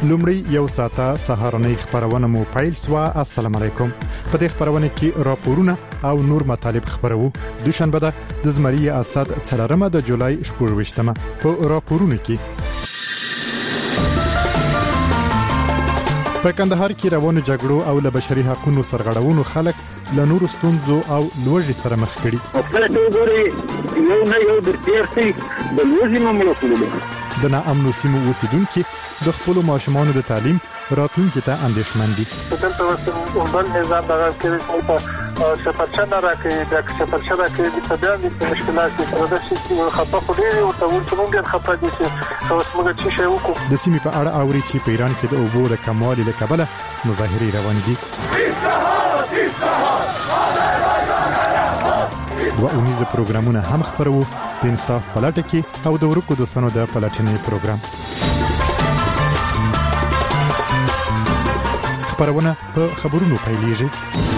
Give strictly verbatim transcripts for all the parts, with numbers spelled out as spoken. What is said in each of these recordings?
لومړی یو ساعته سهارنۍ خبرونه مو پیل سوا. السلام علیکم. په دې خبرونه کې راپورونه او نور مطالب خبرو. دوشنبه ده د زمری اسد څلورمه د جولای شپږویشتمه. په راپورونه کې په کندهار کې روانو جګړو او ل بشري حقوقو سرغړونو خلک ل نورو ستونزو او لوږې سره مخ کړي. خپل ته وګورئ یو نه یو د تیرسي د لوږې مملکت د ناامنو سیمو اوسیدونکو د خپل ماشومانو د تعلیم راتلونکي ته اندېښمن دي. دلته وسو بل نظام دغه کې په سفرچنه راکې د سفرچنه کې د طبيعي مشکلات سره د شي خطا خوري او تاسو څنګه ډېر خطا دي چې تاسو موږ چې شی وکړو. د سیمې په اړه اوري چې په ایران کې د اوبو د کموالي له کبله مظاهرې روان دي. و اونیز پروګرامونه هم خبرو د انصاف پلاټ کې او د ورکو دوستانو د پلاټنې پروګرام. خبرونه په خبرونو پیلېږي.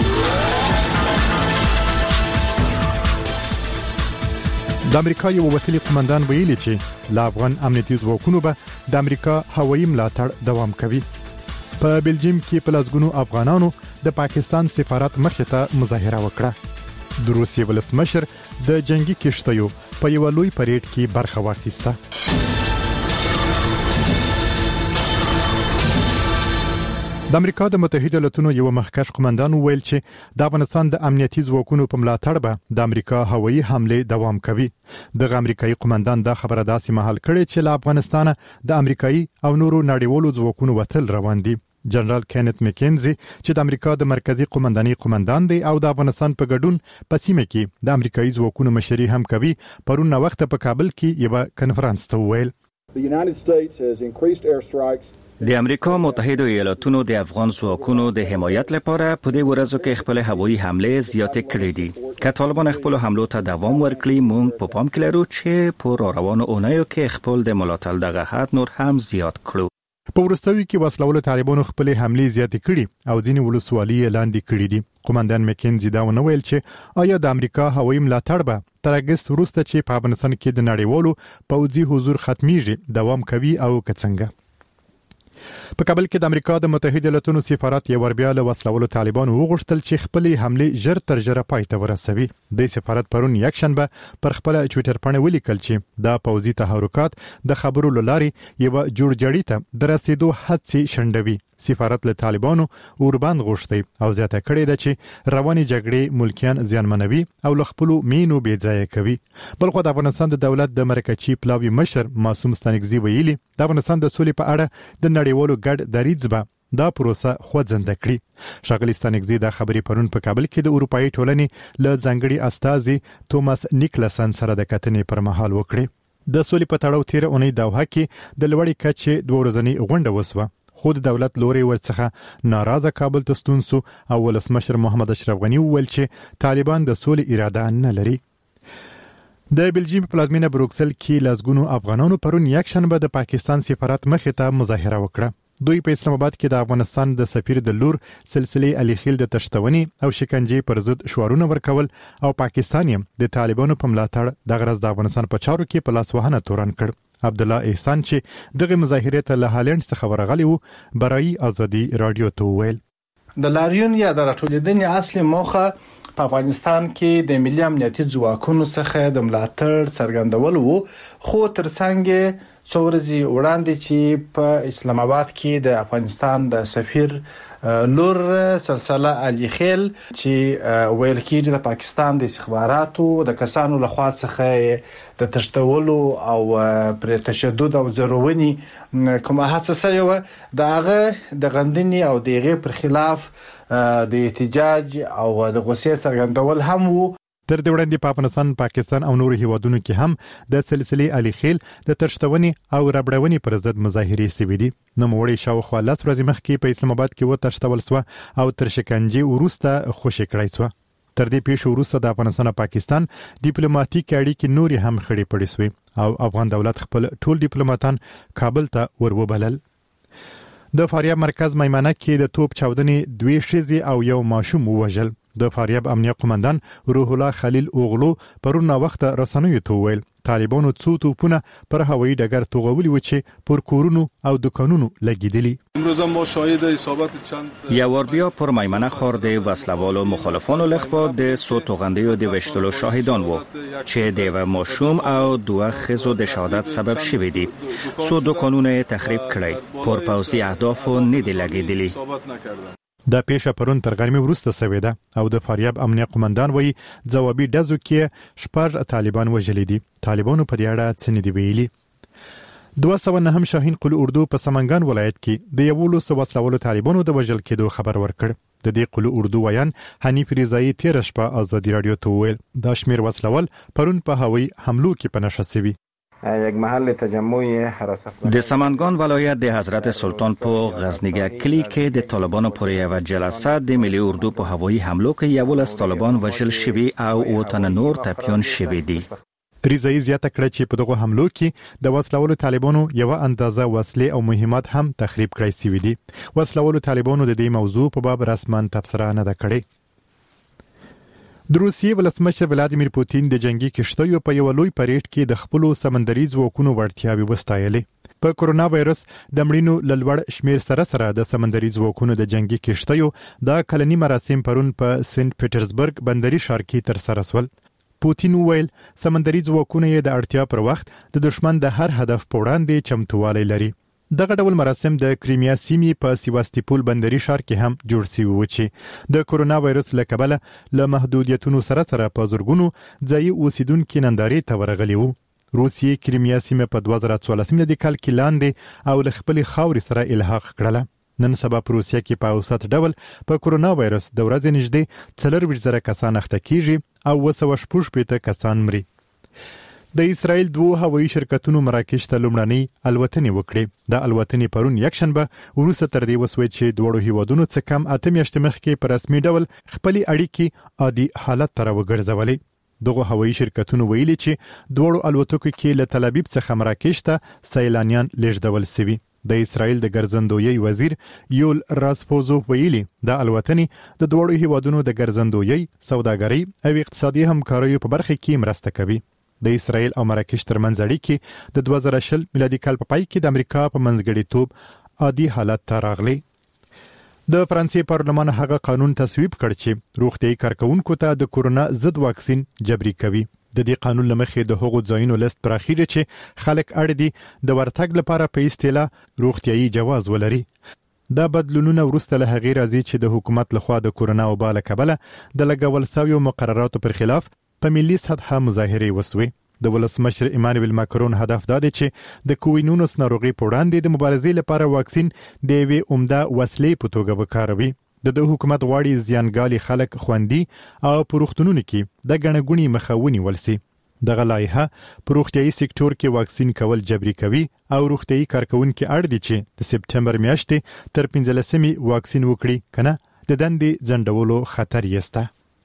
د امریکا یو وکیل قومندان ویلي چې لا افغان امنیتي ځواکونو به د امریکا هوایي ملاتړ دوام کوي. په بلجیم کې په لاسګونو افغانانو د پاکستان سفارت مخې ته مظاهره وکړه. د روسیې ولسمشر د جنگي کشتیو په یو لوی پریډ کې برخه واخیسته. د امریکا د متحده ایالاتونو یو مخکښ قومندان ویل چې د افغانستان د امنیتي ځواکونو په ملاتړ به د امریکا هوایي حمله دوام کوي. د امریکایي قومندان دا خبره داسې مهال کړي چې له افغانستان د امریکایي او نورو نړیوالو ځواکونو وتل روان دي. جنرال کینت مکینزي چې د امریکا د مرکزی قومندانۍ قومندان دی او د افغانستان په ګډون په سیمه کې د امریکایي ځواکونو مشري هم کوي، پرون وخت په کابل کې یو کنفرانس ته ویل. د امریکا متحده ایالاتونو د افغان ځواکونو د حمایت لپاره په دې ورځو کې خپل هوایي حمله زیاتې کړې دي. که طالبان خپل حملو ته دوام ورکړي، موږ په پام کې لرو چې په روانو اونیو کې خپل د ملاتړ دغه حد نور هم زیات کړو. په ورستوي کې وسلوال طالبانو خپل حملې زیاتې کړي او ځینې ولسوالۍ لاندې کړې دي. قومندان مکینزي دا ونه ویل چې آیا د امریکا هوایي ملاتړ به تر اگست وروسته چې په افغانستان کې د نړیوالو پوځي حضور ختميږي دوام کوي او کڅنګه. په کابل کې د امریکا د متحده ایالاتونو سفارت یو وربیا له وسلوالو طالبانو وغوښتل چې خپل حمله ژر تر ژره پای ته ورسوي. د سفارت پرون یکشنبه پر خپل ټوئیټر باندې ولیکل چې دا پوځي تحرکات د خبرو لاري یو جوړجاړي ته درسېدو هڅې شندوي. سفارت له طالبانو اوربند غوښتي او زیاته کړې ده چې رواني جګړې ملکیان زیانمنوي او لخپلو مینو بې ځای کوي. بلخو د افغانستان د دولت د مرکزی پلاوی مشر معصوم ستانکزی ویلي د افغانستان د سولې په اړه د نړیوالو ګډ دریځ به دا پروسه خوځنده کړي. ښاغلي ستانکزی دا خبرې پرون په کابل کې د اروپאי ټولنې له ځانګړي استازي توماس نیکلسن سره د کتنې پر مهال وکړي. د سولې په تړاو تیر اونۍ دوحه کې د لوړې کچې دوه ورځنۍ غونډه وسوه. خود دولت لوري ورڅخه ناراضه کابل ته ستون سو او ولسمشر محمد اشرف غنی وویل چې طالبان د سولې اراده نه لري. د بلجیم پلازمینه بروکسل کې لاسګونو افغانانو پرون یکشنبه د پاکستان سفارت مخې ته مظاهره وکړه. دوی په اسلام آباد کې د افغانستان د سفیر د لور سلسله علي خیل د تشتونی او شکنجې پر ضد شعارونه ورکول او پاکستان د طالبانو په ملاتړ د غرض د افغانستان په چارو کې په لاس وهنه تورن کړ. عبد الله احسان چې دغه مظاهره ته له هالند څخه ورغلی وو، برای ازادي رادیو ته ویل د لاریون یا د راټولېدنې اصلي موخه په افغانستان کې د ملي امنیتي ځواکونو څخه د ملاتړ څرګندول وو، خو ترڅنګ څو ورځې وړاندې چې په اسلام آباد کې د افغانستان د سفیر لور سلسله علي خیل چې ویل کېږي د پاکستان د استخباراتو د کسانو لخوا څخه د تشتولو او پر تشدد او ضروري کومه هڅه شوې و، دغه د غندنې او دغه پر خلاف د احتجاج او د غوسې څرګندول هم وو. تر دې وړاندې په افغانستان، پاکستان او نورو هیوادونو کې هم د سلسله علي خیل د تشتونی او ربړونی پر ضد مظاهرې شوې دي. نو موړې شاوخوا لس ورځې مخکې په اسلام آباد کې و تشتول سو او تر شکنجې وروسته خوشی کړای سو. تر دې پیښو وروسته د افغانستان او پاکستان ډیپلوماټیک اړیکې نوري هم خړې پړې سوې او افغان دولت خپل ټول ډیپلوماټان کابل ته وروبلل. د فاریاب مرکز میمنه کې د توپ چاودنې دوی شزي او یو ماشوم وژل. د فاریاب امنیه قومندان روح الله خلیل اوغلو پرونه وخت رسنیو ته ویل طالبانو څو توپونه پر هوایي ډګر توغولي و چې پر کورونو او دکانونو لګیدلي. امروز ما شاهد اصابت چند یوار بیا پر میمنه خورد وسلوال و مخالفان لخوا د سو توغنده و د وشتلو شاهدان و چې د ماشوم او دوه خزو د شهادت سبب شوی دی. سو دکانونه تخریب کړی، پر پوځي اهدافو نه دی لګیدلی. دا پیښه پرون تر غرمې وروسته شوې ده او د فاریاب امنیه قومندان وایي ځوابي ډزو کې شپږ طالبان وژلي دي. طالبانو په دې اړه څه نه دي ویلي. دوه سوه نهم شاهین قل اردو په سمنګان ولایت کې د یولسو وسلوالو طالبانو د وژل کېدو خبر ورکړ. د دې قل اردو ویان حنیف رضایی تیر شپه ازادي رادیو ته وویل دا شمیر وسلوال پرون په هوایي حملو کې په نښه شوي. یک محل تجمع حراست د سمنگان ولایت د حضرت سلطان په غزنیګه کلی کې د طالبانو پر یو جلسه د ملي اردو په هوایي حملو کې یولس طالبان وژل شوي او وطن نور ټپیان شوي دي. رضایی زیاته کړه چې په دغه حملو کې د وسلوالو طالبانو یو اندازه وسلې او مهمات هم تخریب کړای شوي دي. وسلوالو طالبانو د دې موضوع په باب رسماً تبصره نه ده کړې. د روسیې ولسمشر ولادیمیر پوتین د جنگي کشتیو په یو لوی پریډ کې د خپل سمندري ځواکونو وړتیاوې وستایلې. په کورونا وایرس د مړینو لړوړ شمیر سره سره د سمندري ځواکونو د جنگي کشتیو د کلنی مراسم پرون په سنت پیټرزبرګ بندري ښار کې تر سره شول. پوتین وویل سمندري ځواکونه یې د اړتیا پر وخت د دشمن د هر هدف په وړاندې چمتووالی لري. دغه ډول مراسم د کریمیا سیمې په سیواستوپول بندري ښار کې هم جوړ شوي و چې د کورونا وایرس له کبله له محدودیتونو سره سره په زرګونو ځایي اوسیدونکي نندارې ته ورغلي وو. روسیې کریمیا سیمه په دوه زره څوارلسم کال کې لاندې او له خپلې خاورې سره الحاق کړله. نن سبا په روسیه کې په اوسط ډول په کورونا وایرس د ورځې نږدې څلرویشت زره کسان اخته کیږي او اوه سوه شپږ شپېته کسان مري. د اسرائیل دوه هوایي شرکتونو مراکش ته لومړنۍ الوتنې وکړې. د الوتنې پرون یکشنبه وروسته تر دې وسوې چې دواړو هیوادونو څه کم اته میاشتې مخکې په رسمي ډول خپلې اړیکې عادي حالت ته راوګرځولې. دغه هوایي شرکتونو ویلي چې دواړو الوتکو کې له تل ابیب څخه مراکش ته سیلانیان لیږدول شوي. د اسرائیل د ګرځندویي وزیر یول راسپوزو ویلي د الوتنې د دواړو هیوادونو د ګرځندویي، سوداګرۍ او اقتصادي همکاریو په برخه کې مرسته کوي. د اسرائیل او مراکش ترمنځ اړیکې د دوه زره شل میلادي کال په پای کې د امریکا په منځګړیتوب عادي حالت ته راغلی. د فرانسې پارلمان هغه قانون تصویب کړ چې روغتیايي کارکونکو ته د کورونا ضد واکسین جبري کوي. د دې قانون لمخې د هغو ځایونو لیست پراخیږي چې خلک اړ دي د ورتګ لپاره په اصطلاح روغتیايي جواز ولري. دا بدلونونه وروسته له هغې راځي چې د حکومت لخوا د کورونا وبا له کبله د لګول شویو مقرراتو پر خلاف په ملي سطحه مظاهرې وسوې. د ولسمشر ایمانویل ماکرون هدف دا دی چې د کووینونس ناروغي په وړاندې د مبارزې لپاره واکسین د یوې عمده وسیلې په توګه وکاروي. د د حکومت غواړي زیانګالي خلک خوندي او په روغتونونو کې د ګڼه ګوڼې مخه ونیول شي. دغه لایحه په روغتیايي سکتور کې واکسین کول جبري کوي او روغتیايي کارکونکي اړ دي چې د سپټمبر میاشتې تر پنځلسمې واکسین وکړي کنه د دندې ځنډولو خطر یسته.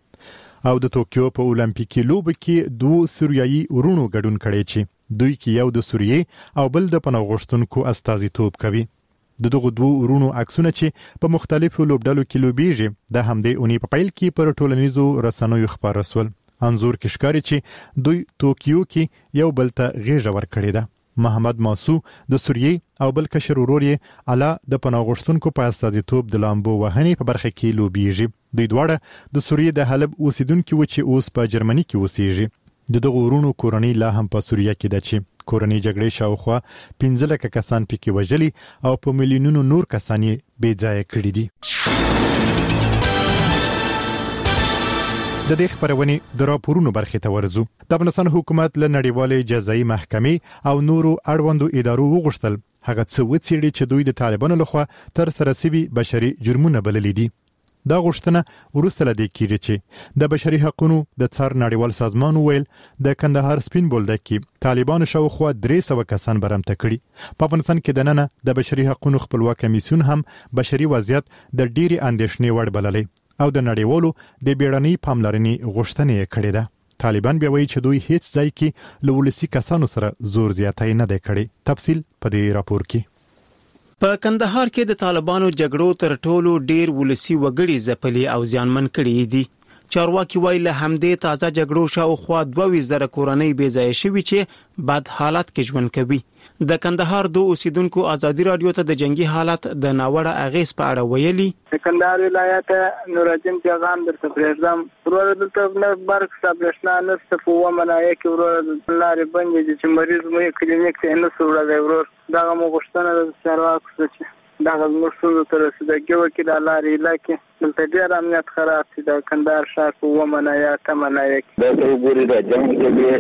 او د توکیو په اولمپیکي لوبو کې دوه سوریایي ورونو ګډون کړي چې دوی کې یو د سوریې او بل د پناه غوښتونکو استازیتوب کوي. د دغه دوه ورونو عکسونه چې په مختلفو لوبډلو کې لوبېږي د همدې اونۍ په پیل کې پر ټولنیزو رسنیو خپاره شول. انځور کې ښکاري چې دوی توکیو کې یو بل ته غېږه ورکړې ده. محمد ماسو د سوریې او بل کشر ورور یې علا د پناه غوښتونکو په استازیتوب د لامبو وهنې په برخه کې لوبېږي. دوی دواړه د سوریې د حلب اوسیدونکي و چې اوس په جرمني کې اوسېږي. د دغه ورونو کورنۍ لا هم په سوریه کې ده چې کورنۍ جګړې شاوخوا پنځه لکه کسان پکې وژلي او په میلیونونو نور کسان یې بې ځایه کړي دي. د دې خبرونې د راپورونو برخې ته ورځو. د افغانستان حکومت له نړیوالې جزایي محکمې او نورو اړوندو ادارو وغوښتل هغه څه وڅېړي چې دوی د طالبانو لخوا تر سره شوي بشري جرمونه بللي دي. دا غوښتنه وروسته له دې کېږي چې د بشري حقوقو د څار نړیوال سازمان ویل د کندهار سپین بولدک کې طالبانو شاوخوا درې سوه کسان برمته کړي. په افغانستان کې دننه د بشري حقوقو خپلواک کمیسیون هم بشري وضعیت د ډېرې اندېښنې وړ بللی او د نړیوالو د بیړنۍ پاملرنې غوښتنه یې کړې ده. طالبان بیا وایي چې دوی هیڅ ځای کې له ولسي کسانو سره زور زیاتی نه دی کړی. تفصیل په دې راپور کې. په کندهار کې د طالبانو جګړو تر ټولو ډیر ولسي وګړي ځپلي او زیانمن کړي دي. چارواکي وایي له همدې تازه جګړو شاوخوا دوه ویشت زره کورنۍ بې ځایه شوي چې بد حالت کې ژوند کوي. د کندهار دو اوسیدونکو ازادي رادیو ته د جنگي حالت د ناوړه اغیز په اړه ویلي. د کندهار ولایت نورالدین پیغام درته پرېږدم. ورور دلته نه برق سابرشنا نشته په ومنایه کې ورور لارې بندې دي چې مریض مو کلینیک ته نه سوړه ورور دغه مو غوښتنه د چارواکو څخه دغه مرسوم تر رسیدګي وکړي د لارې علاقې دلته ډېر امنیت خراب دي. د کندهار ښار په ومنایه تمنایه کې دا ته وګوري د جنگ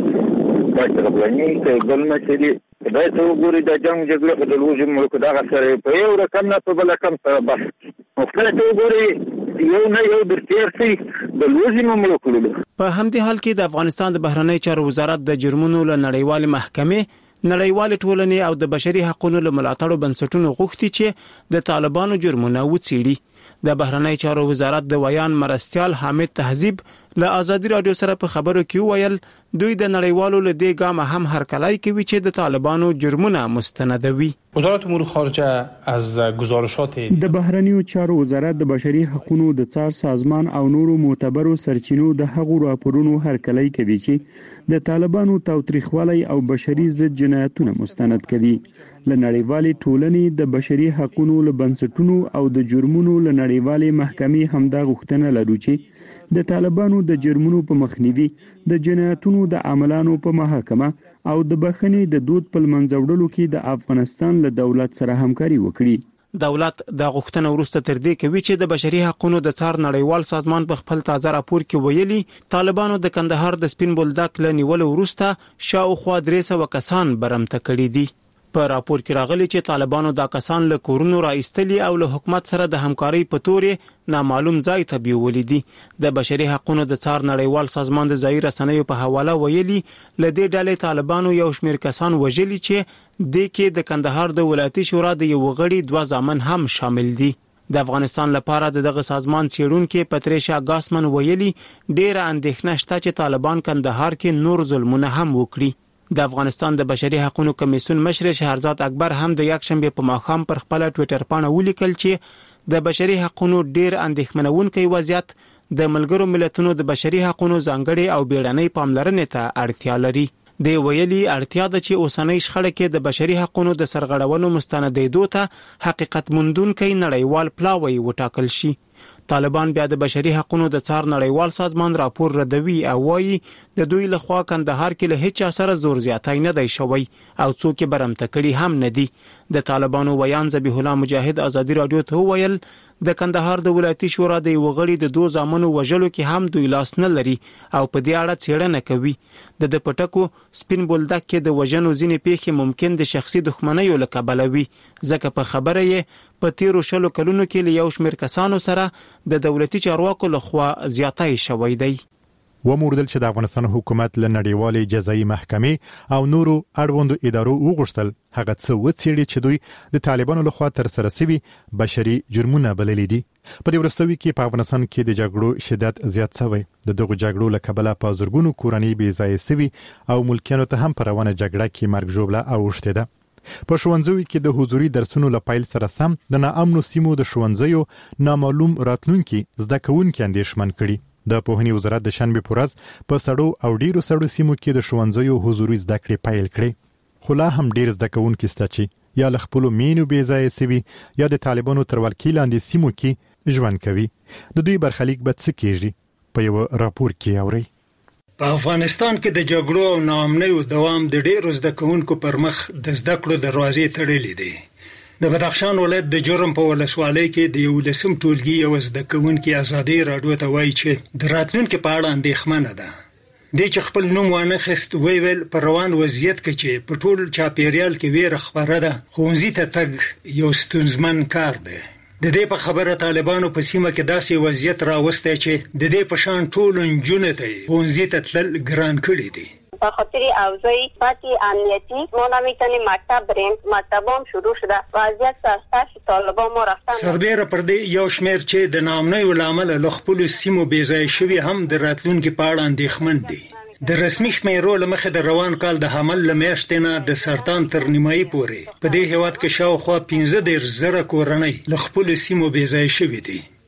جګړې پاتې غوښني کې بل مسلې دا ته وګوري د جنگ جګړې په دلوجي ملک دغه سره په یو رقم نه په بل رقم سره بس مختلف وګوري یو نه یو درتیر سي د لوزي ملک له. په همدې حال کې د افغانستان د بهرنی چارو وزارت د جرمونو له نړیوال محکمې نړیوال ټولنې او د بشري حقوقو له ملاتړو بنسټونو غوښتي چې د طالبانو جرمونه وڅېړي. د بهرنی چارو وزارت د ویان مرستيال حامد تهذیب له ازادي رادیو سره په خبرو کې ویل دوی د نړیوالو له دې ګامه هم هرکلی کوي چې د طالبانو جرمونه مستندوي. وزارت امور خارجه از گزارشات د بهرنیو چارو وزارت د بشري حقوقو د څار سازمان او نورو معتبرو سرچینو د هغو راپورونو هرکلی کوي چې د طالبانو تاوتریخوالی او بشري ضد جنایتونه مستند کوي. له نړیوالې ټولنې د بشري حقوقو له بنسټونو او د جرمونو له نړیوالې محکمې همدا غوښتنه لرو چې د طالبانو د جرمونو په مخنیوي د جنایتونو د عملانو په محاکمه او د بخښنې د دود په منځوړلو کې د افغانستان له دولت سره همکاري وکړي. دولت د غوښتنه وروسته تر دې کوي چې د بشري حقوقو د څار نړیوال سازمان په خپل تازه راپور کې ویلي طالبانو د کندهار د سپین بولدک له نیولو وروسته شاوخوا درې سوه کسان برمته کړي دي. په راپور کې راغلي چې طالبانو دا کسان له کورونو راایستلي او له حکومت سره د همکارۍ په تورې نامعلوم ځای ته بیولي دي. د بشري حقوقو د څار نړیوال سازمان د ځایي رسنیو په حواله ویلي له دې ډلې طالبانو یو شمېر کسان وژلي چې د کې د کندهار د ولایتي شورا د یو غړي دوه زامن هم شامل دي. د افغانستان لپاره دغه سازمان څېړونکو پتریشا ګاسمن ویلي ډېره اندېښنه شته چې طالبان کندهار کې نور ظلمونه هم وکړي. د افغانستان د بشري حقوقو کمیسیون مشر شهرزاد اکبر هم د یک شنبه په ماښام پر خپل ټوئیټر باندې ولیکل چې د بشري حقوقو ډېر اندېښمنونکی وضعیت د ملګرو ملتونو د بشري حقوقو ځانګړي او بیړنۍ پاملرنې ته اړتیا لري. د ویلي اړتیا ده چې اوسنۍ شخړه کې د بشري حقوقو د سرغړونو مستندېدو ته حقیقت موندونکی نړیوال پلاوی وټاکل شي. طالبان بیا د بشري حقوقو د څار نړیوال سازمان راپور ردوي او وایي د دوی لخوا کندهار کې له هیڅ سره زور زیاتی نه دی شوی او څوک برمته کړي هم نه دي. د طالبانو ویان ذبیح الله مجاهد ازادي رادیو ته ویل د کندهار د ولایتي شورا د یو غړي د دوه زامنو وژلو کې هم دوی لاس نه لري او په دې اړه څېړنه کوي. د د پټکو سپین بولدک کې د وژنو ځینې پیښې ممکن د شخصي دښمنیو له کبله وي ځکه په خبره یې په تیرو شلو کلونو کې له یو شمېر کسانو سره د دولتي چارواکو لخوا زیاتی شوی دی. وموردل چې د افغانستان حکومت له نړیوالې جزایي محکمې او نورو اړوندو ادارو وغوښتل هغه څه وڅېړي چې دوی د طالبانو لخوا تر سره شوي بشري جرمونه بللي دي. په دې وروستیو کې په افغانستان کې د جګړو شدت زیات شوی. د دغو جګړو له کبله په زرګونو کورنۍ بې ځایه شوي او ملکیانو ته هم په روانه جګړه کې مرګ ژوبله اوښتې ده. په ښوونځیو کې د حضوري درسونو له پیل سره سم د ناامنو سیمو د ښوونځیو نامعلوم راتلونکي زده کوونکي اندېښمن کړي. د پوهنې وزارت د شنبه په ورځ په سړو او ډیرو سړو سیمو کې د ښوونځیو حضوري زده کړې پیل کړې. خو لا هم ډیر زده کوونکي شته چې یا له خپلو مینو بې ځایه شوي یا د طالبانو تر ولکې لاندې سیمو کې ژوند کوي. د دوی برخلیک به څه کېږي په یو راپور کې اورئ. په افغانستان کې د جګړو او ناامنیو دوام د ډیرو زده کوونکو پر مخ د زده کړو دروازې تړلې دي. د بدخشان ولایت د جرم په ولسوالۍ کې د یو لسم ټولګي یو زده کوونکي ازادي رادیو ته وایي چې د راتلونکي په اړه اندېښمنه ده. د چې خپل نوم وانه خست ویل په روان وضعیت کې چې په ټول چاپیریال کې ویره خبره ده ښوونځي ته تګ یو ستونزمن کار دی. د دې په خبره طالبانو په سیمه کې داسې وضعیت راوستی چې د دې په شان ټول نجونې ته ښوونځي ته تلل ګران کړي دي. به خاطر اوضاع فاتی امنیتی ما نمیتونیم مکتب بریم. مکتبام شروع شده وضعیت سختش طالبان ما رفتن. سربیره پر دې یو شمېر چې د ناامنیو له امله له خپلو سیمو بې ځایه شوي هم د راتلونکي په اړه اندېښمن دي. د رسمي شمیرو له مخې د روان کال د حمل له میاشتې نه د سرطان تر نیمایي پورې په دې هېواد کې شاوخوا پنځه دېرش زره کورنۍ له خپلو سیمو بې ځایه شوي دي.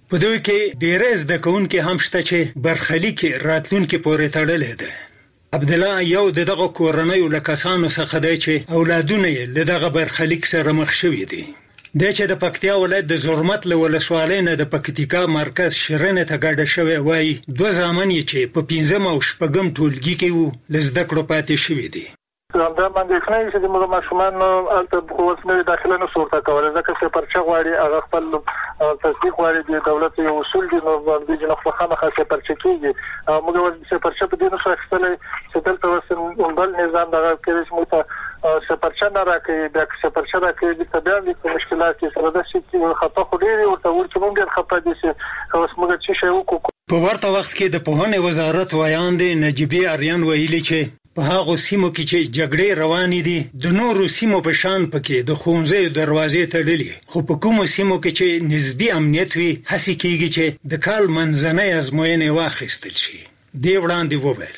په دوی کې ډېر زده کوونکي هم شته چې برخلیک راتلونکي پورې تړلې ده. عبد الله یو دغه کورنۍ له کسانو څخه دی چې اولادونه یې له دغه برخلیک سره مخ شوي دي. د چې د پکتیا ولایت د زرمت له ولسوالۍ نه د پکتیکا مرکز شرنه ته ګاډه شوی وای دوه ځامن یې چې په پنځم او شپږم ټولګي کې وو لزده کړو پاتې شوی دي. دا باندې ښه چې موږ ماشومان الته په وسنه داخله نه صورت کوله ځکه چې پرچا غواړي هغه خپل تصدیق غواړي د دولت یو اصول دي نو باندې جنو خامخا چې پرچا کیږي موږ ورته پرچا په دې نو شخصله چې دلته وسن بل نظام دغه کې چې موږ څه پرچا نه راکې د څه پرچا راکې د طبيعي د مشکلات سره د شي خطا خو ډېری او ته ورته موږ خپه دي چې اوس موږ چې شی وکړو. په ورته وخت کې د پوهنې وزارت وایاند نجیبی اریان ویلي چې په هغه سیمو کې چې جګړې روانې دي د نورو سیمو په شان پکې د ښوونځیو دروازې تړلې خو په کومو سیمو کې چې نسبی امنیت وي هڅه کیږي چې د کال منځنۍ ازموینې واخیستل شي. دی وړاندې وویل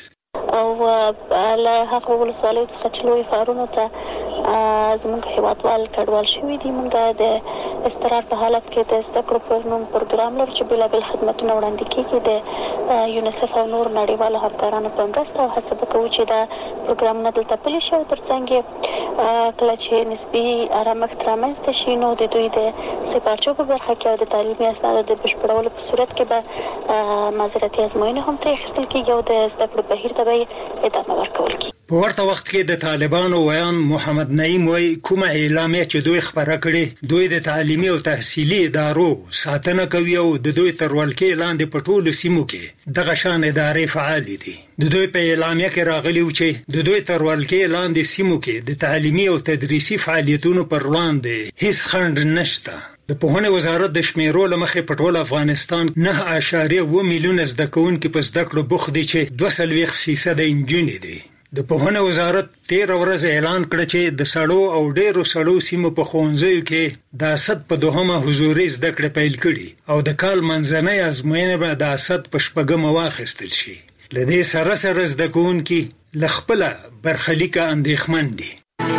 او له هغه ولسوالۍ څخه چې لوی ښارونو ته زموږ هیوادوال کډوال شوي دي. موږ د استقرار په حالت کې د زده کړو په نوم پروګرام لرو چې بېلابېل خدمتونه وړاندې کېږي د یونیسف او نور نړیوالو همکارانو په مرسته او هڅه به کوو چې دا پروګرامونه دلته پلي شي او تر څنګ یې کله چې نسبي ارامښت رامنځته شي نو د دوی د سپارچو په برخه کې او د تعلیمي اسنادو د بشپړولو په صورت کې به معذرتي ازموینې هم ترې اخیستل کېږي او د زده کړو بهیر ته به ادامه ورکول کېږي. په ورته وخت کې د طالبانو ویان محمد نعیم وایي کومه اعلامیه چې دوی خبره کړې دوی د تعلیمي او تحصیلي ادارو ساتنه کوي او د دوی تر ولکې لاندې په ټولو سیمو کې دغه شان ادارې فعال دي. د دوی په اعلامیه کې راغلي و چې د دوی تر ولکې لاندې سیمو کې د تعلیمي او تدریسي فعالیتونو پر وړاندې هیڅ خنډ نشته. د پوهنې وزارت د شمیرو له مخې په ټول افغانستان نه اعشاریه اووه میلیونه زده کوونکي په زده کړو بوخت دي چې دوه څلوېښت فیصده نجونې دي. د پوهنې وزارت تیر ورځ اعلان کړ چې د سړو او ډېرو سړو سیمو په ښوونځیو کې د اسد په دوهمه حضوري زده کړې پیل کړي او د کال منځنۍ ازموینې به د اسد په شپږمه واخیستل شي. له دې سره سره زده کوونکي له خپله برخلیکه اندېښمن دي.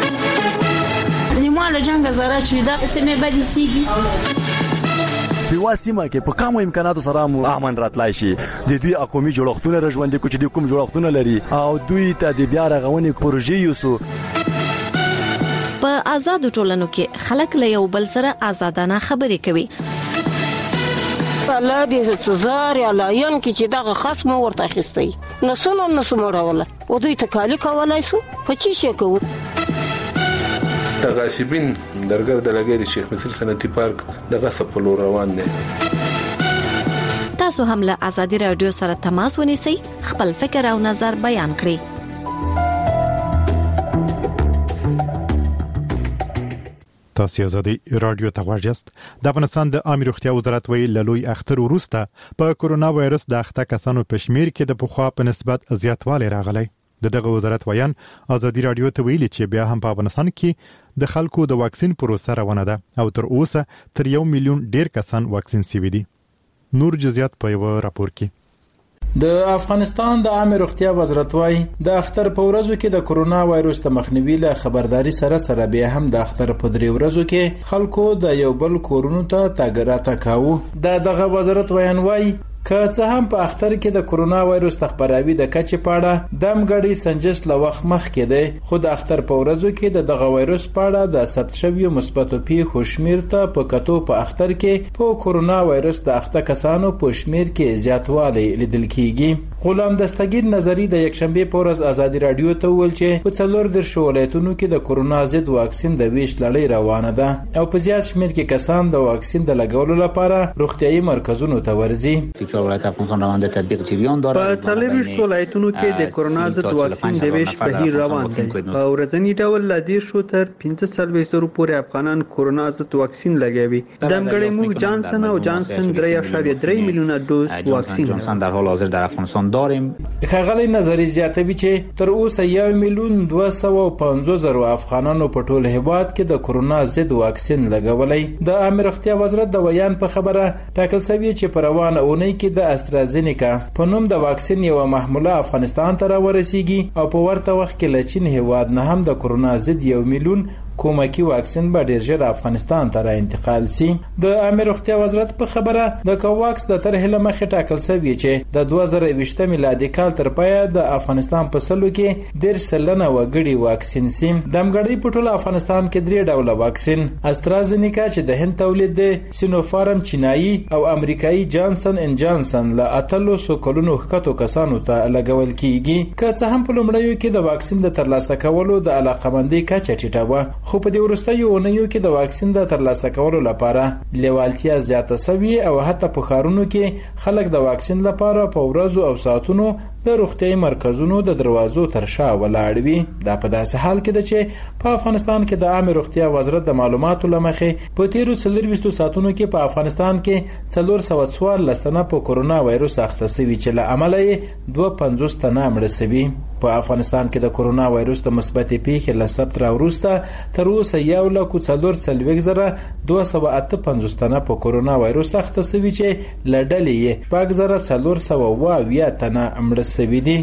نیمه له جنګه زاره چې دا سیمې بدې سیږي په واسمه کې په کومو امکاناتو سره مو امن راتلای شي. د دوی اقومي جوړښتونه رژوندې کوي چې د کوم جوړښتونه لري او دوی ته د بیا رغونې پروژې یوسو. په آزادو ټولنو کې خلک له یو بل سره آزادانه خبرې کوي. الله دې څزار یا لاین کې چې دغه خصم ورته اخیستي نو څنګه نو سموروله او دوی تکالی کولای شو په چی شي کوو. د غاصبین درګر د لګي د شیخ مسیل صنعتي پارک د غصب په لور روان دي. تاسو هم له ازادي رادیو سره تماس ونیسئ خپل فکر او نظر بیان کړئ. تاسو ازادي رادیو ته غواړئ. د افغانستان د عامه روغتیا وزارت ویل لوی اختر وروسته په کورونا وایرس د اخته کسانو په شمیر کې د پخوا په نسبت زیاتوالی راغلی. د دغه وزارت ویان ازادي رادیو ته ویلي چې بیا هم په افغانستان کې د خلکو د واکسین پروسه روانه ده او تر اوسه تر یو میلیون ډیر کسان واکسین شوي دي. نور جزئیات په یو راپور کې. د افغانستان د عامه روغتیا وزارت وايي د اختر په ورځو کې د کورونا وایرس د مخنیوي له خبرداري سره سره بیا هم د اختر په درې ورځو کې خلکو د یو بل کورونو ته تګ راتګ کاوه. د دغه وزارت ویان وايي که څه هم په اختر کې د کورونا وایرس د خبراوي د کچې پاړه دمګړی سنجش له وخت مخکې دی خو د اختر په ورځو کې د دغه وایرس پاړه د ثبت شویو مثبتو پیښو شمیر ته په کتو په اختر کې په کورونا وایرس د اخته کسانو په شمیر کې زیاتوالی لیدل کیږي. غلام دستگیر نظری د یکشنبه په ورځ ازادي رادیو ته ویل چې په څلور در ولایتونو کې د کورونا ضد واکسین د ویش لړۍ روانه ده او په زیات شمیر کې کسان د واکسین د لګولو لپاره روغتيایي مرکزونو ته ورځي. ولایت افغانستان روان د تطبیق جریان داره. په څلورویشت ولایتونو کې د کورونا ضد واکسین د ویش بهیر روان دی. په ورځنی ډول ل دې شو تر پنځه څلوېښت زره پورې افغانان کورونا ضد واکسین لګوي. دمګړی موږ جانسن او جانسن درې اعشاریه درې میلیونه دوز واکسین جانسن در حال حاضر در افغانستان داریم. خغلی نظری زیاتوي چې تر اوسه یو میلیون دوه سوه او پنځوس زره افغانانو په ټول هیواد کې د کورونا ضد واکسین لګولای. د امر اختیار وزارت د ویان په خبره ټاکل شوی چې په روانه اونۍ کې د استرازینیکا په نوم د واکسین یو محموله افغانستان ته راورسیږي او په ورته وخت کې له چین هیواد نه هم د کورونا ضد یو میلیون کومکی واکسین به ډیر ژر افغانستان ته را انتقال سي. د عامه روغتیا وزارت په خبره د کوواکس د طرح له مخې ټاکل شوی چې د دوه زره یوویشت میلادي کال تر پایه د افغانستان په سلو کې ډیر سلنه وګړي واکسین سي. د امګړۍ په ټول افغانستان کې درې ډوله واکسین استرازینیکا چې د هند تولید دی، سینوفارم چینایي او امریکایي جانسن ان جانسن له اتلو سو کلونو ښکتو کسانو ته لګول کیږي. که څه هم په لومړیو کې د واکسین د ترلاسه کولو د علاقمندۍ کچه ټیټه و، خو په دې وروستیو اونیو کې د واکسین د ترلاسه کولو لپاره لیوالتیا زیاته شوې او حتی په ښارونو کې خلک د واکسین لپاره په ورځو او ساعتونو د روغتیايي مرکزونو د دروازو تر شا ولاړ وي. دا په داسې حال کې ده چې په افغانستان کې د عامه روغتیا وزارت د معلوماتو لمخې په تیرو څلورویشتو ساعتونو کې په افغانستان کې څلور سوه څوارلس تنه په کورونا وایروس اخته شوي چې له امله یې دوه پنځوس تنه مړه شوي. په افغانستان کې د کورونا وایروس د مثبتې پیښې له ثبت راوروسته تر اوسه یو لک څلور څلوېښت زره دوه سوه اته پنځوس تنه په کورونا وایروس اخته شوي چې له ډلې یې شپږ زره څلور سوه اووه اویا تنه مړه شوي دي.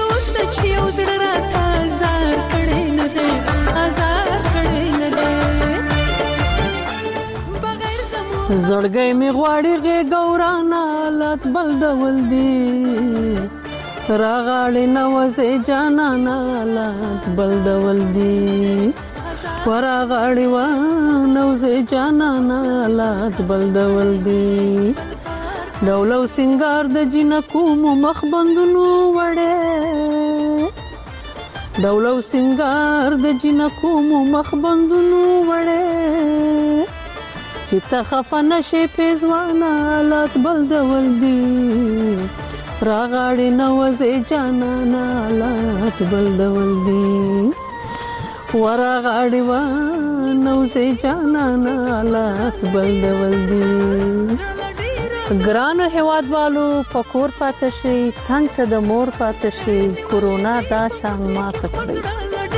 زړګی می غواړي غېږورانه لات بل ډول دی، راغاړې نوځې جانانه لات بل ډول دی، وراغاړې ونوځې جانانه لات بل ډول دی. ډولو سنگار د جنکو مو مخ بندونو وړې، ډولو سنگار د جنکو مو مخ بندونو وړې، چې ته خفه نشې پیزوانه لات بل ډول دی، راغاړې نوځې جانانه لات بل ډول دی، وراغاړې ونوځې جانانه لات بل ډول دی. ګرانو هیوادوالو په کور پاتې شئ، څنګ ته د مور پاتې شئ، کورونا دا شان ماته کړئ.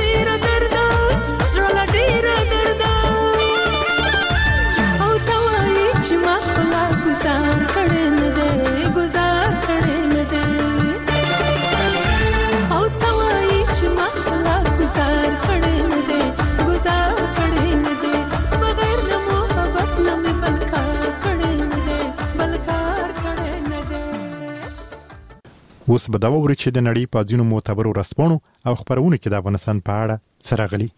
گزار کړي نه دی، گزار کړي نه دی، او توای چې مخلا گزار کړي نه دی، گزار کړي نه دی، بغیر د محبت نه مې بل کار کړي نه دی، بل کار کړي نه دی. اوس به دا ووري چې د نړۍ په ځینو معتبرو ورځپاڼو او خبرونو کې د افغانستان په اړه څه راغلي.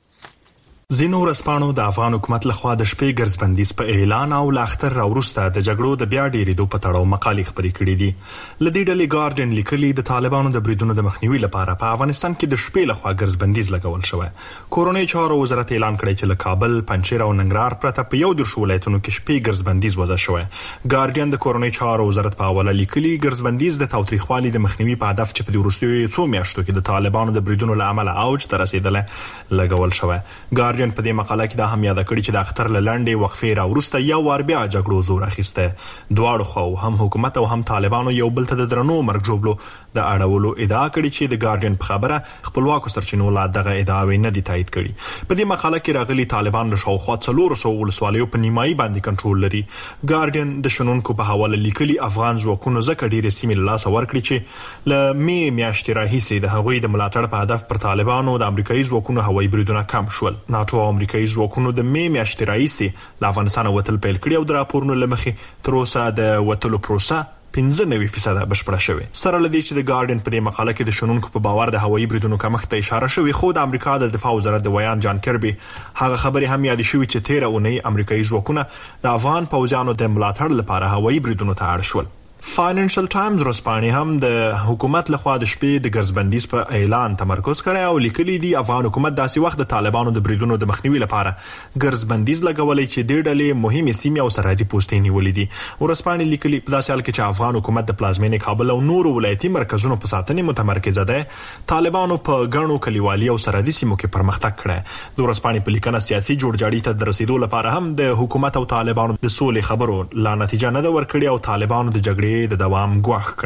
زینو ورځپاڼو د افغان حکومت لخوا د شپې ګرځبندیز په اعلان او لاختر راوروسته د جګړو د بیا ډیرېدو په تړاو مقالې خپرې کړې دي. لدې ډلې ګارډین لیکلي د طالبانو د بریدونو د مخنیوي لپاره په افغانستان کې د شپې لخوا ګرځبندیز لګول شوی. کورونی چارو وزارت اعلان کړی چې له کابل، پنجشیر او ننګرهار پرته په یو دېرشو ولایتونو کې شپې ګرځبندیز وضع شوی. ګارډین د کورونی چارو وزارت په حواله لیکلي ګرځبندیز د تاوتریخوالي د مخنیوي په هدف چې په دې وروستیو څو میاشتو کې د طالبانو د بریدونو له امله اوج ته رسیدلی لګول شوی. ګارډین په دې مقاله کې دا هم یاد کړی چې د اختر لنډې وقفې راوروسته یو وار بیا جګړو زور اخیسته. دواړو خو هم حکومت او هم طالبانو یو بل ته د درنو مرګ جوړولو د اړولو ادعا کړې چې د ګارډین په خبره خپلواکو سرچینو لا دغه ادعاوې نه دي تایید کړي. په دې مقاله کې راغلي طالبان له شاوخوا څلور سوه ولسوالیو په نیمایي باندې کنټرول لري. ګارډین د شنونکو په حواله لیکلي افغان ځواکونو ځکه ډېرې سیمې له لاسه ورکړي چې له مې میاشتې راهیسې د هغوی د ملاتړ په هدف پر طالبانو د امریکایي ځواکونو هوایي بریدونه کم شول. ناټو او امریکایي ځواکونو د مې میاشتې راهیسې له افغانستانه وتل پیل کړي او د راپورونو له مخې تر اوسه د وتلو پروسه پنځه نوي فیصده بشپړه شوې. سره لدې چې د ګارډین په دې مقاله کې د شنونکو په باور د هوایي بریدونو کمښت ته اشاره شوې، خو د امریکا د دفاع وزارت د ویان جان کربي هغه خبرې هم یاد شوې چې تیره اونۍ امریکایي ځواکونه د افغان پوځیانو د ملاتړ لپاره هوایي بریدونو ته اړ شول. فاینانشل ټایمز ورځپاڼې هم د حکومت لخوا د شپې د ګرځبندیز په اعلان تمرکز کړی او لیکلي دي افغان حکومت داسې وخت د طالبانو د بریدونو د مخنیوي لپاره ګرځبندیز لګولای چې د ډلې مهمې سیمې او سرحدي پوستې نیولې دي. ورځپاڼې لیکلي په داسې حال کې چې افغان حکومت د پلازمینې کابل او نورو ولایتي مرکزونو په ساتنې متمرکز دی، طالبانو په ګڼو کلیوالي او سرحدي سیمو کې پرمختګ کړی. د ورځپاڼې په لیکنه سیاسي جوړجاړي ته د رسیدو لپاره هم د حکومت او طالبانو د سولې خبرو لا نتیجه نه ده ورکړې او طالبانو د جګړې د دوام ګواښ کړی.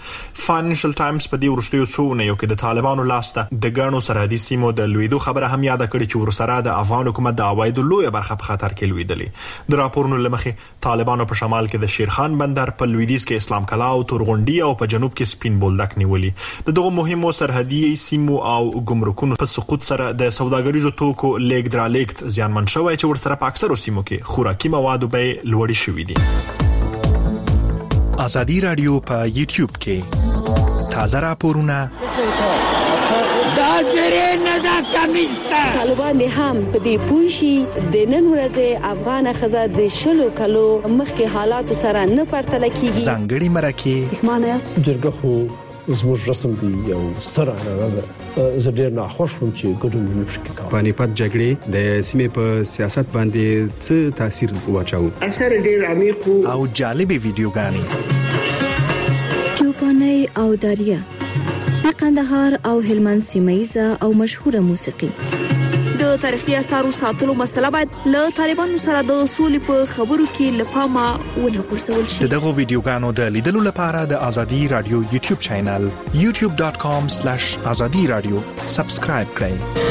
فاینانشل ټایمز په دې وروستیو څو اونیو کې د طالبانو لاسته د ګڼو سرحدي سیمو د لویدو خبره هم یاد کړې چې ورسره د افغان حکومت د عوایدو لویه برخه په خطر کې لویدلې. د راپورونو لمخې طالبانو په شمال کې د شیرخان بندر، په لویدیځ کې اسلام کلا او تورغونډي او په جنوب کې سپین بولدک نیولي. د دغه مهمو سرحدي سیمو او ګمرکونو په سقوط سره د سوداګریزو توکو لیږد را لیږد زیانمن شوی چې ورسره په اکثرو سیمو کې خوراکي موادو بیې لوړې شوې دي. ازادي رادیو په یوټیوب کې تازه راپورونه دا زری نه دا کمیسته طالبان هم په دې پوښي د نن ورځې افغان خزر د شلو کلو مخکې حالات سره نه پرتل کیږي. ځانګړي مرکه معنی است جرګه خو زموږ رسم دی یو ستر اړه ده. زه ډیر ناخوښ وم چې ګډون نه پکې کوم. پانیپت جګړې د سیمې په سیاست باندې څه تاثیر واچاو؟ اثر ډیر عمیق او جالب ویډیوګانې چوپاني او داریا د قندهار او هلمند سیمایزه او مشهوره موسیقي. د تاریخي اثارو ساتلو مسله باید له طالبانو سره د اصول په خبرو کې لپاره ونه غورځول شي. دغه ویډیوګانو د لیدلو لپاره د ازادي رادیو یوټیوب چینل یوټیوب ډاټ کام سلیش ازادي رادیو سبسکرایب کړئ.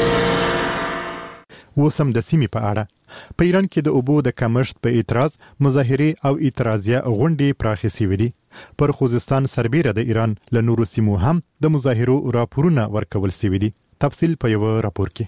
وسم د سیمې په اړه په ایران کې د اوبو د کمښت په اعتراض مظاهره او اعتراضیه غونډې پراخې شوې دي. پر خوزستان سربېره د ایران له نورو سیمو هم د مظاهرو راپورونه ورکول شوي دي. تفصیل په یو راپور کې.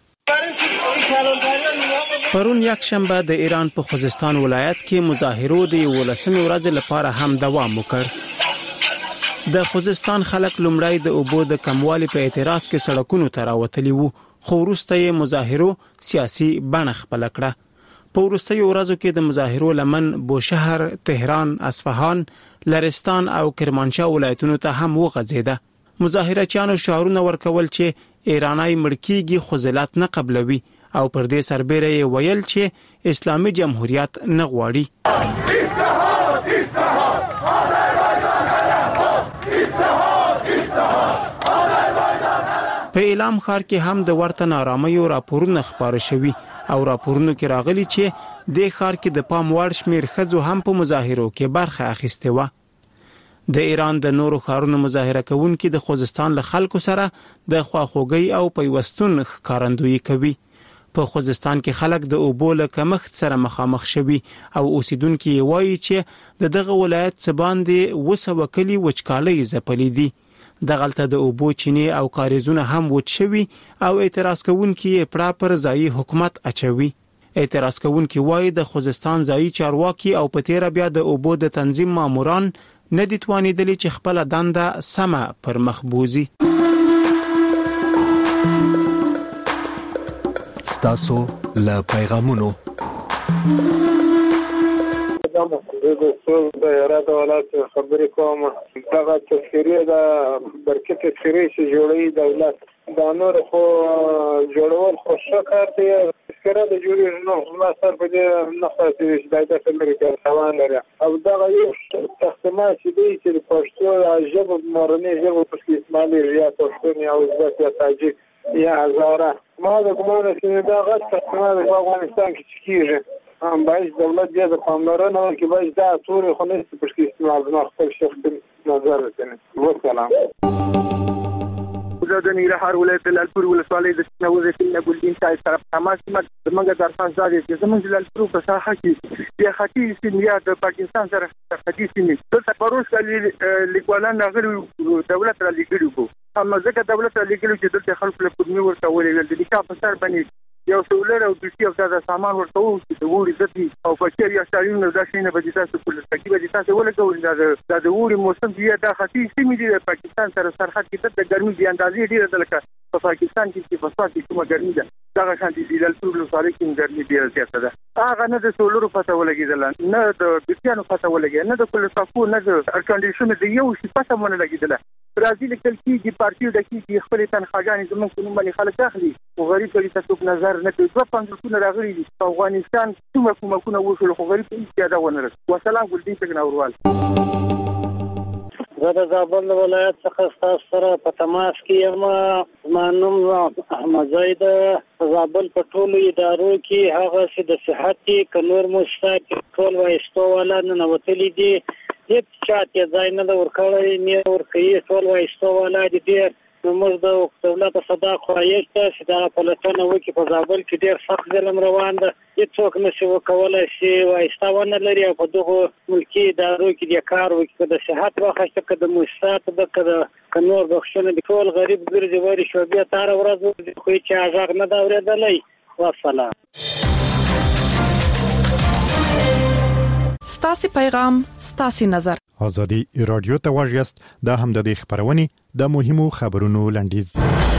پرون یک شنبه د ایران په خوزستان ولایت کې مظاهرو د ولسمې ورځ لپاره هم دوام وکړ. د خوزستان خلک لومړی د اوبو د کموالي په اعتراض کې سړکونو ته راوتلي وو، خو وروسته یې مظاهرو سیاسي بڼه خپله کړه. په وروستیو ورځو کې د مظاهرو لمن بوشهر، تهران، اصفهان، لرستان او کرمانشاه ولایتونو ته هم وغځېده. مظاهرچیانو شعارونه ورکول چې ایرانای مړکیږي خو ذلت نه قبلوي او پر دې سربېره یې ویل چې اسلامي جمهوریت نه غواړي. په اعلام ښار کې هم د ورته نارامیو راپورونه خپاره شوي او راپورونو کې راغلي چې د ښار کې د پام وړ شمیر ښځو هم په مظاهرو کې برخه اخیستې وه. د ایران د نورو ښارونو مظاهره کوونکي د خوزستان له خلکو سره د خواخوږۍ او پیوستون ښکارندویي کوي. په خوزستان کې خلک د اوبو له کمښت سره مخامخ شوي او اوسیدونکي یې وایي چې د دغه ولایت څه باندې اووه سوه کلي وچکالۍ ځپلي دي. دغلته د اوبو چینې او کاریزونه هم وچ شوي او اعتراض کوونکي یې پړه پر ځایي حکومت اچوي. اعتراض کوونکي وایي د خوزستان ځایي چارواکي او په تیره بیا د اوبو د تنظیم ماموران نه دي توانېدلي چې خپله دنده سمه پر مخ بوځي. ستاسو له پیغامونو د څو د اراده ولایت خبرې کوم. دغه تذکیره د برکت تذکیره چې جوړوي دولت دا نور خو جوړول خو ښه کار دی. تذکیره د جوړې نو ما سر په دې نه خاصه چې دایته امریکا روان لري او دغه یو تخمه چې دی چې پښتو ژبه مورنۍ ژبه په استعمالي یا پښتون یا ازبک یا تاجک یا هزاره ما د کومه چې دا غږ تخمه د افغانستان کې کیږي هم باید دولت دې د پاملرنه وکړي. باید دا ټول خو نه پښتو استعمال نه خپل شخصي نظر وکړي. وسلام. د ننګرهار ولایت د لالپور ولسوالۍ د نوزه کې ګلدین صاحب سره تماس کې زمونږ د ارفان زادي چې زمونږ د لالپور په ساحه کې د خطي سیمه د پاکستان سره خطي سیمه د پروس کلی لیکوالان راغلي دولت را لګړي کو هم ځکه دولت را لګړي چې د خلکو له پدمي ورته ولې د لیکا په سر باندې یو سولر او د سی او د سامان ورته وو چې د ووري ځتي او په یا شارینو د شینه په تاسو په لسکی به تاسو ولګول دا د ووري موسم دی دا خطي سیمه دی د پاکستان سره سرحد کې د ګرمي دی اندازې ډیره ده لکه په پاکستان کې په فاصله کې کومه ګرمي ده دا شان دي د ټول لپاره کې ګرمي ډیره زیاته ده. هغه نه د سولر پته ولګیدل نه د بيتانو پته ولګیدل نه د کل صفو نه د ایر کنډیشن دی یو شي پته مونږ لګیدل. برازیل کې کې پارټي د کې خپل تنخواګانې زموږ په نوم باندې خلک اخلي او غریب کلی تاسو په نظر نه کوي. دوه پنځوسونه راغلي دي په افغانستان کومه کومه کومه وشول خو غریب هیڅ یاد ونه رس. وسلام ګلدین څنګه اوروال. زه د زابل ولایت څخه تاسو سره په تماس کې یم. مانوم احمد زید زابل په ټولو ادارو کې هغه چې د صحت کې نور مستحق ټول وایستو ولا نه وتلی دي هیڅ چاته ځای نه ورکړی نه ورکړي ټول وایستو ولا دي ډیر نو موږ د دولت صدا خوایښت چې دا پلاتونه وکي په ځابل کې ډیر سخت ظلم روان ده هیڅوک نشي وکولای شي وایستاونه لري په دغه ملکی ادارو کې د کار وکړي د صحت واخښت کې د مؤسسات د کده نور بخښنه د ټول غریب ګرځي وری شو بیا تار ورځ خو چې هغه نه دا ورېدلې والسلام. ستاسي پیغام ستاسي نظر ازادي رادیو ته واجست دا هم د خبرونې د مهمو خبرونو لنډیز.